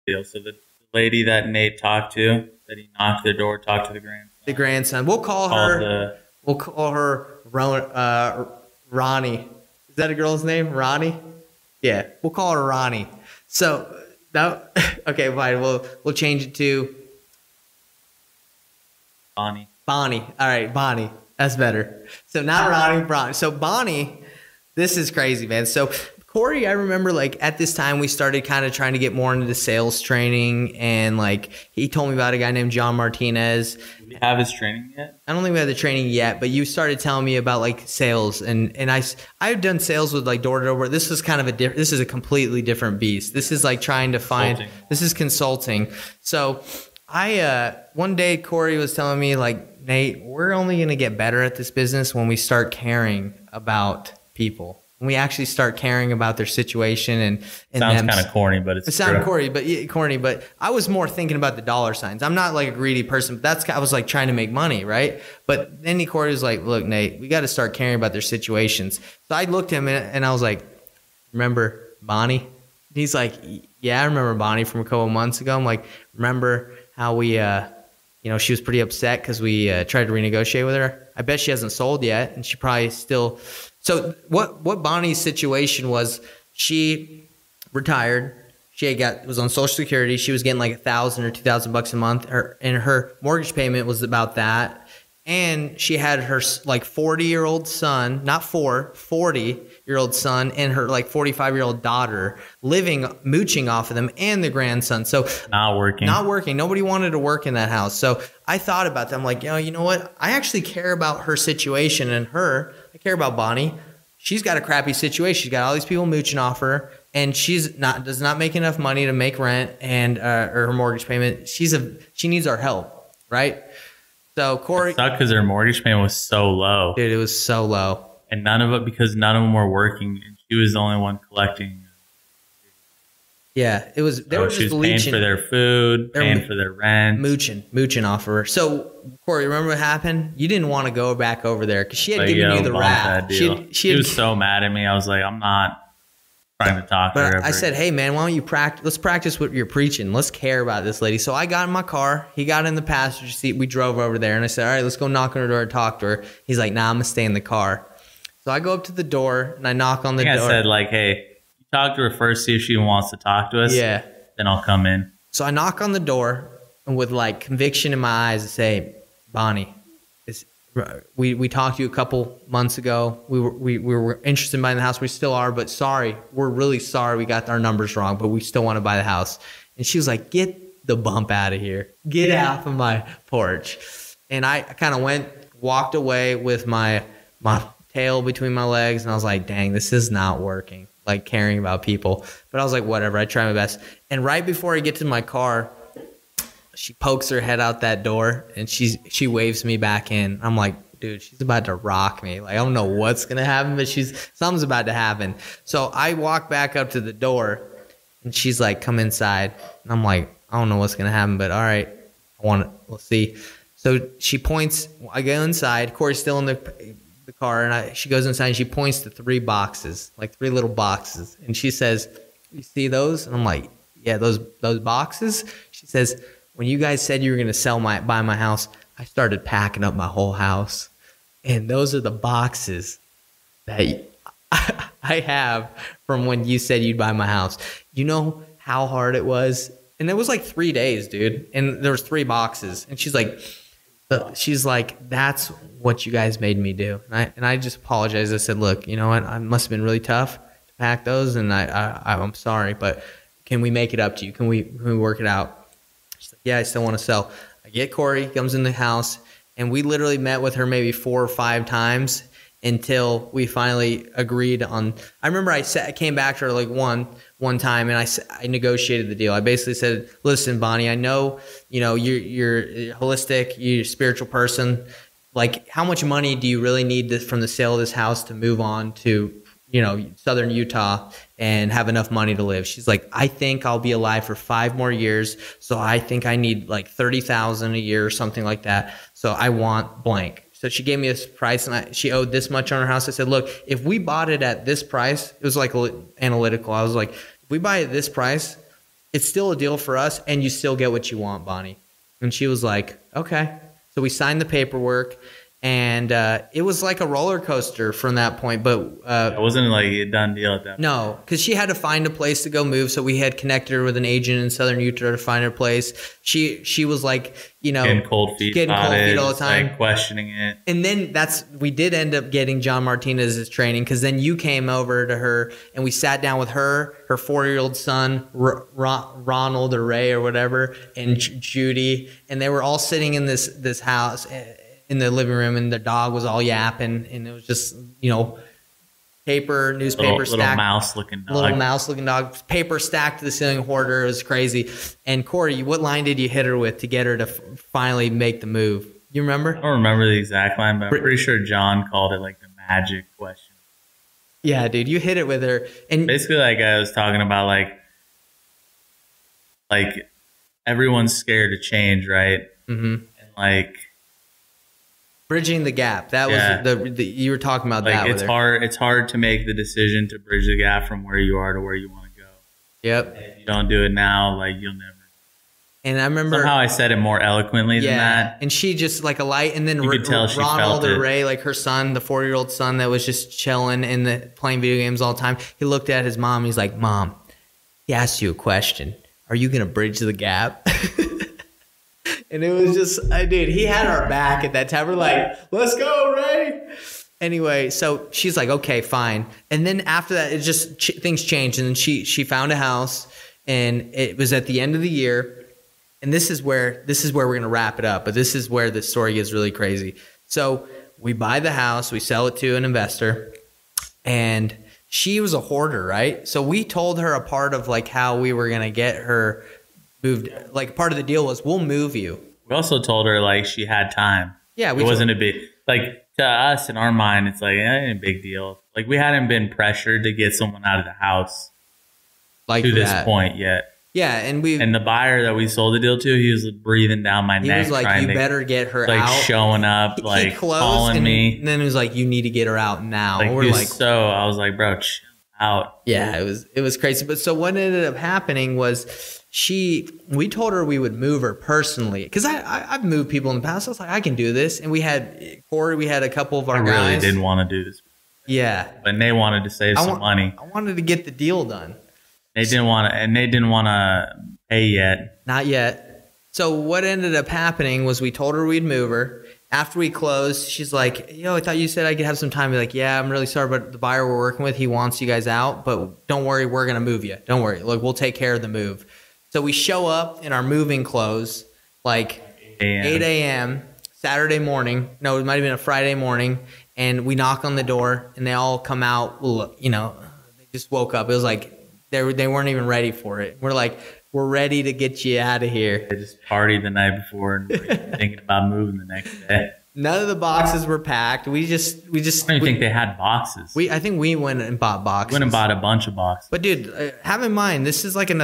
deal. So the lady that Nate talked to, that he knocked the door, talked to the grandson. The grandson. We'll call her Ronnie. Is that a girl's name? Ronnie? Yeah, we'll call her Ronnie. So that okay, fine. We'll change it to Bonnie. Bonnie. All right, Bonnie. That's better. So not Ronnie, Bonnie. So Bonnie, this is crazy, man. So Corey, I remember like at this time we started kind of trying to get more into the sales training, and like he told me about a guy named John Martinez. Do we have his training yet? I don't think we have the training yet, but you started telling me about like sales, and I've done sales with like door to door. This is kind of this is a completely different beast. This is like trying to find. This is consulting. So I one day Corey was telling me like, Nate, we're only going to get better at this business when we start caring about people. When we actually start caring about their situation and sounds kind of corny, but it sounds corny, but I was more thinking about the dollar signs. I'm not like a greedy person, but I was like trying to make money, right? But then Corey was like, look, Nate, we got to start caring about their situations. So I looked at him and I was like, remember Bonnie? He's like, yeah, I remember Bonnie from a couple of months ago. I'm like, remember how we, she was pretty upset because we tried to renegotiate with her. I bet she hasn't sold yet, and she probably still. So what Bonnie's situation was, she retired. She was on Social Security. She was getting like $1,000 or $2,000 a month, and her mortgage payment was about that. And she had her like 40-year-old son, not 40-year-old son, and her like 45-year-old daughter mooching off of them, and the grandson. So not working. Nobody wanted to work in that house. So I thought about them like, you know what? I actually care about her situation and her. I care about Bonnie. She's got a crappy situation. She's got all these people mooching off her, and does not make enough money to make rent and or her mortgage payment. She needs our help, right? So Corey, it sucked because her mortgage payment was so low. Dude, it was so low, and because none of them were working, and she was the only one collecting. Yeah, it was. They were just paying for their food, paying for their rent, mooching off of her. So Corey, remember what happened? You didn't want to go back over there because she had given you the rap. She was so mad at me. I was like, I'm not trying to talk to her. I said, hey man, why don't you practice? Let's practice what you're preaching. Let's care about this lady. So I got in my car. He got in the passenger seat. We drove over there, and I said, all right, let's go knock on her door and talk to her. He's like, nah, I'm gonna stay in the car. So I go up to the door and I knock on the door. I said like, hey. Talk to her first, see if she wants to talk to us. Yeah. Then I'll come in. So I knock on the door, and with like conviction in my eyes, I say, Bonnie, we talked to you a couple months ago. We were interested in buying the house. We still are, but sorry. We're really sorry we got our numbers wrong, but we still want to buy the house. And she was like, get the bump out of here. Get off of my porch. And I kind of walked away with my tail between my legs, and I was like, dang, this is not working. Like caring about people. But I was like, whatever, I try my best. And right before I get to my car, she pokes her head out that door and she waves me back in. I'm like, dude, she's about to rock me. Like, I don't know what's gonna happen, but something's about to happen. So I walk back up to the door and she's like, come inside. And I'm like, I don't know what's gonna happen, but all right, we'll see. So she points, I go inside, Corey's still in the car, and she goes inside and she points to 3 boxes, like 3 little boxes, and she says, you see those? And I'm like, yeah, those boxes. She says, when you guys said you were going to buy my house, I started packing up my whole house, and those are the boxes that I have from when you said you'd buy my house. You know how hard it was? And it was like 3 days, dude, and there was 3 boxes, and she's like, that's what you guys made me do. And I just apologized. I said, look, you know what? I must have been really tough to pack those, and I'm sorry, but can we make it up to you? Can we work it out? She's like, yeah, I still want to sell. I get Corey, comes in the house, and we literally met with her maybe 4 or 5 times until we finally agreed on. I remember I came back to her like one time, and I negotiated the deal. I basically said, listen, Bonnie, I know, you're holistic, you're a spiritual person. Like, how much money do you really need from the sale of this house to move on to, Southern Utah and have enough money to live? She's like, I think I'll be alive for 5 more years. So I think I need like $30,000 a year or something like that. So I want blank. So she gave me this price, and she owed this much on her house. I said, look, if we bought it at this price, it was like analytical. I was like, if we buy it at this price, it's still a deal for us, and you still get what you want, Bonnie. And she was like, okay. So we signed the paperwork, and it was like a roller coaster from that point. But it wasn't like a done deal at that point. No, because she had to find a place to go move. So we had connected her with an agent in Southern Utah to find her place. She was like, getting cold feet all the time, like questioning it. And then we did end up getting John Martinez's training, because then you came over to her and we sat down with her 4-year-old son, Ronald or Ray or whatever, and Judy, and they were all sitting in this house in the living room, and the dog was all yapping, and it was just, newspaper stacked. Little mouse-looking dog. Little mouse-looking dog. Paper stacked to the ceiling, hoarder. It was crazy. And Corey, what line did you hit her with to get her to finally make the move? You remember? I don't remember the exact line, but I'm pretty sure John called it like the magic question. Yeah, dude, you hit it with her. And basically, like I was talking about, like everyone's scared to change, right? Mm-hmm. And like bridging the gap. That was you were talking about, like that. It's hard to make the decision to bridge the gap from where you are to where you want to go. Yep. And if you don't do it now, like you'll never. And I remember somehow I said it more eloquently than that. And she just like a light, and then you could tell she Ronald felt or it. Ray, like her son, the 4-year-old son that was just chilling and playing video games all the time. He looked at his mom. He's like, "Mom, he asked you a question. Are you gonna bridge the gap?" And it was just, dude, he had our back at that time. We're like, "Let's go, Ray." Anyway, so she's like, "Okay, fine." And then after that, it just things changed, and then she found a house, and it was at the end of the year. And this is where we're going to wrap it up. But this is where the story gets really crazy. So we buy the house, we sell it to an investor, and she was a hoarder, right? So we told her a part of like how we were going to get her moved. Like part of the deal was, we'll move you. We also told her like she had time. Yeah, it wasn't a big, like to us in our mind, it's like ain't a big deal. Like we hadn't been pressured to get someone out of the house like to this point yet. Yeah, and the buyer that we sold the deal to, he was breathing down my neck. He was like, "You better get her out." Like showing up, like calling me. And then it was like, "You need to get her out now." Like, we're like, so I was like, "Bro, chill out." Yeah, it was crazy. But so what ended up happening was we told her we would move her personally, because I've moved people in the past. I was like, I can do this, and we had Corey. We had a couple of our guys. I really didn't want to do this. Yeah, but they wanted to save some money. I wanted to get the deal done. They didn't want to pay yet. Not yet. So what ended up happening was we told her we'd move her. After we closed, she's like, "Yo, I thought you said I could have some time." We're like, "Yeah, I'm really sorry, but the buyer we're working with, he wants you guys out. But don't worry, we're going to move you. Don't worry. Look, we'll take care of the move." So we show up in our moving clothes, like 8 a.m. Saturday morning. No, it might have been a Friday morning. And we knock on the door, and they all come out. They just woke up. It was like, they weren't even ready for it. We're like, "We're ready to get you out of here." They just partied the night before and were thinking about moving the next day. None of the boxes were packed. We just. I don't even think they had boxes. I think we went and bought boxes. Went and bought a bunch of boxes. But dude, have in mind, this is like a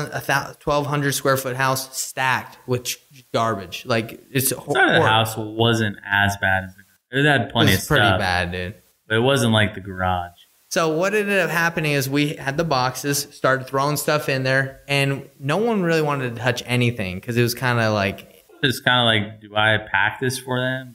1,200 square foot house stacked with garbage. Like it's the house wasn't as bad as it had plenty of stuff. It was pretty bad, dude. But it wasn't like the garage. So what ended up happening is we had the boxes, started throwing stuff in there, and no one really wanted to touch anything because it was kind of like... It's kind of like, do I pack this for them?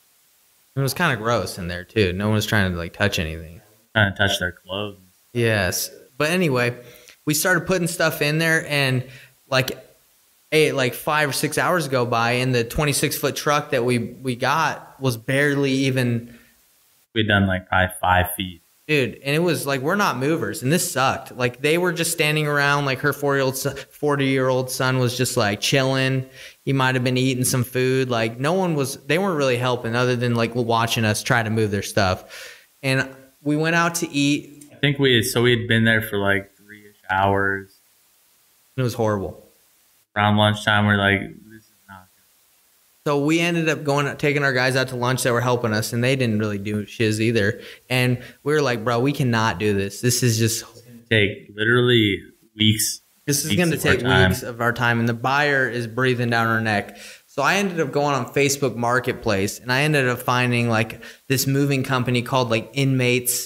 It was kind of gross in there too. No one was trying to like touch anything. Trying to touch their clothes. Yes. But anyway, we started putting stuff in there, and like 5 or 6 hours go by, and the 26-foot truck that we got was barely even... We'd done like probably 5 feet. Dude, and it was like, we're not movers, and this sucked. Like, they were just standing around, like her 40-year-old son was just like chilling. He might have been eating some food. Like, they weren't really helping other than like watching us try to move their stuff. And we went out to eat. I think we had been there for like 3-ish hours. It was horrible. Around lunchtime, we're like, this is not good. So we ended up taking our guys out to lunch that were helping us, and they didn't really do shiz either. And we were like, "Bro, we cannot do this. This is just take literally weeks. This is going to take weeks of our time." And the buyer is breathing down our neck. So I ended up going on Facebook Marketplace, and I ended up finding like this moving company called like Inmates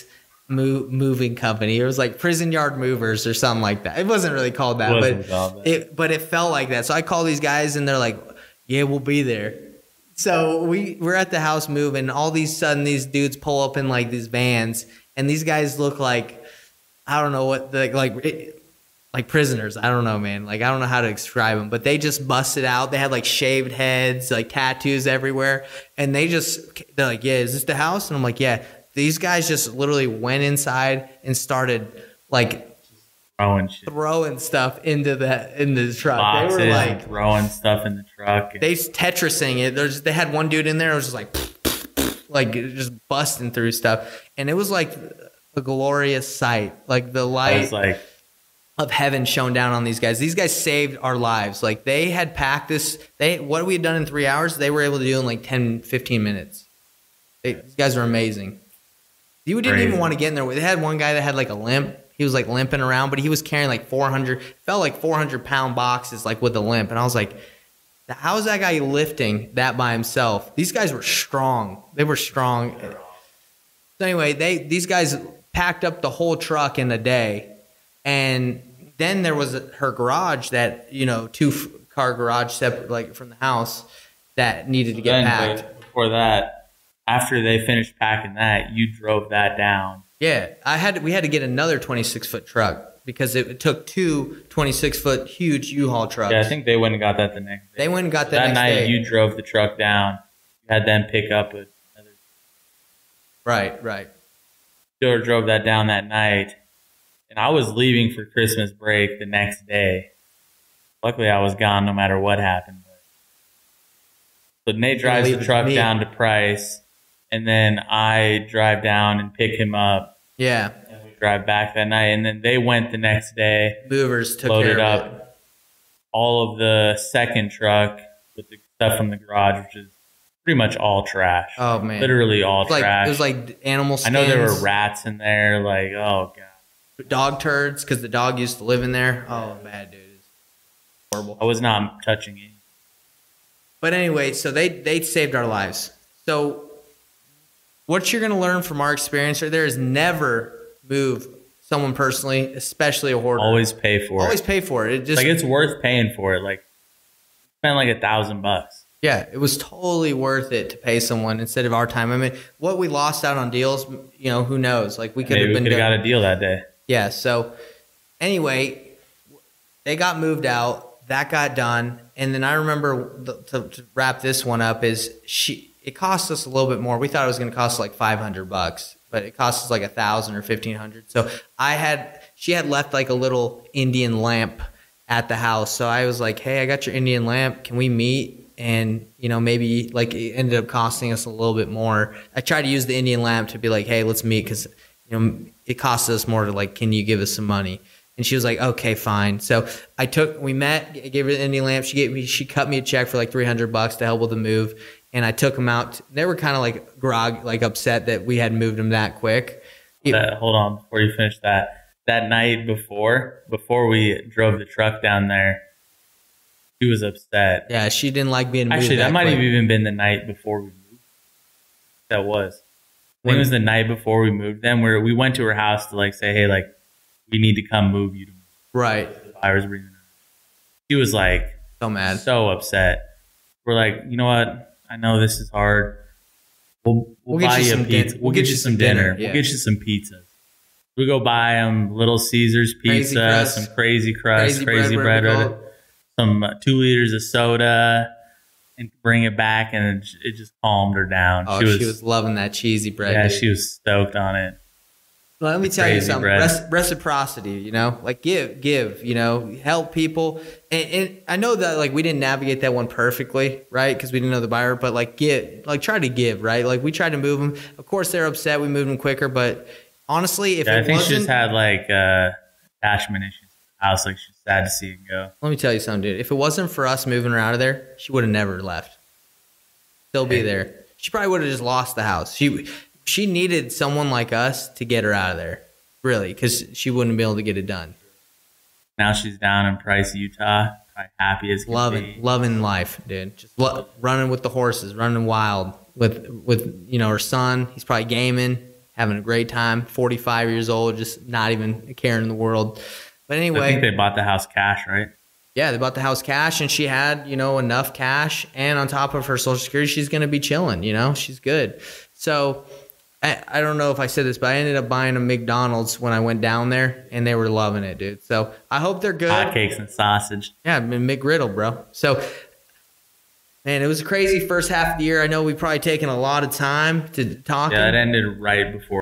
moving company. It was like Prison Yard Movers or something like that. It wasn't really called that, but it felt like that. So I call these guys and they're like, yeah, we'll be there. So we're at the house moving. All these sudden, these dudes pull up in like these vans, and these guys look like, I don't know what, like prisoners. I don't know, man. Like, I don't know how to describe them, but they just busted out. They had like shaved heads, like tattoos everywhere. And they're like, yeah, is this the house? And I'm like, yeah. These guys just literally went inside and started like throwing stuff into the truck. Boxes, they were like throwing stuff in the truck. They Tetrising it. They had one dude in there who was just like just busting through stuff, and it was like a glorious sight. Like the light of heaven shone down on these guys. These guys saved our lives. Like they had packed this. What we had done in 3 hours, they were able to do in like 10, 15 minutes. These guys are amazing. You didn't even want to get in there. They had one guy that had like a limp. He was like limping around, but he was carrying like 400-pound boxes like with a limp. And I was like, how is that guy lifting that by himself? These guys were strong. They were strong. So anyway, these guys packed up the whole truck in a day. And then there was her garage that, 2-car garage separate like from the house that needed to get packed. Before that, after they finished packing that, you drove that down. Yeah, we had to get another 26-foot truck because it took two 26-foot huge U-Haul trucks. Yeah, I think they went and got that the next day. They went and got that next day. That night, you drove the truck down. You had them pick up another. Right. Still drove that down that night, and I was leaving for Christmas break the next day. Luckily, I was gone no matter what happened. So Nate drives the truck down to Price. And then I drive down and pick him up. Yeah. And we drive back that night. And then they went the next day. Movers took loaded care of up all of the second truck with the stuff from the garage, which is pretty much all trash. Oh, man. Literally all trash. It was like animal skins. I know there were rats in there. Like, oh, God. Dog turds, because the dog used to live in there. Oh, bad, dude. Horrible. I was not touching it. But anyway, so they saved our lives. So what you're going to learn from our experience there is never move someone personally, especially a hoarder. Always pay for it. Always pay for it. It just it's worth paying for it. Like, spend like $1,000. Yeah, it was totally worth it to pay someone instead of our time. I mean, what we lost out on deals, who knows? Like we could have got a deal that day. Yeah. So anyway, they got moved out. That got done, and then I remember to wrap this one up it cost us a little bit more. We thought it was going to cost like $500, but it cost us like $1,000 or $1,500. So she had left like a little Indian lamp at the house. So I was like, hey, I got your Indian lamp. Can we meet? And, maybe like it ended up costing us a little bit more. I tried to use the Indian lamp to be like, hey, let's meet. Cause it cost us more to like, can you give us some money? And she was like, okay, fine. So we met, gave her the Indian lamp. She cut me a check for like $300 to help with the move. And I took them out. They were kind of like upset that we had moved them that quick. Hold on, before you finish that night before we drove the truck down there, she was upset. Yeah, she didn't like being moved. Actually, that might have even been the night before we moved. That was. I think it was the night before we moved them, where we went to her house to like say, hey, like we need to come move you to move. Right. The buyers bringing her. She was like so mad, so upset. We're like, you know what? I know this is hard. We'll buy you a pizza. We'll get you some dinner. Yeah. We'll get you some pizza. We go buy them Little Caesars pizza, some crazy crust, crazy bread, some 2 liters of soda, and bring it back, and it just calmed her down. Oh, she was loving that cheesy bread. Yeah, dude. she was stoked on it. Well, let me tell you something. Reciprocity, like give, help people. And I know that like we didn't navigate that one perfectly, right? Because we didn't know the buyer, but try to give, right? Like we tried to move them. Of course, they're upset. We moved them quicker, but honestly, I think she just had like attachment issues. I was like, she's sad to see it go. Let me tell you something, dude. If it wasn't for us moving her out of there, she would have never left. Still be there. She probably would have just lost the house. She needed someone like us to get her out of there, really, because she wouldn't be able to get it done. Now she's down in Price, Utah, probably happy as can be. Loving life, dude. Just running with the horses, running wild with her son. He's probably gaming, having a great time. 45 years old, just not even a care in the world. But anyway, I think they bought the house cash, right? yeah, they bought the house cash, and she had, enough cash, and on top of her Social Security, she's going to be chilling. She's good. So I don't know if I said this, but I ended up buying a McDonald's when I went down there, and they were loving it, dude. So I hope they're good. Hotcakes and sausage. Yeah, McGriddle, bro. So, man, it was a crazy first half of the year. I know we've probably taken a lot of time to talk. Yeah, it ended right before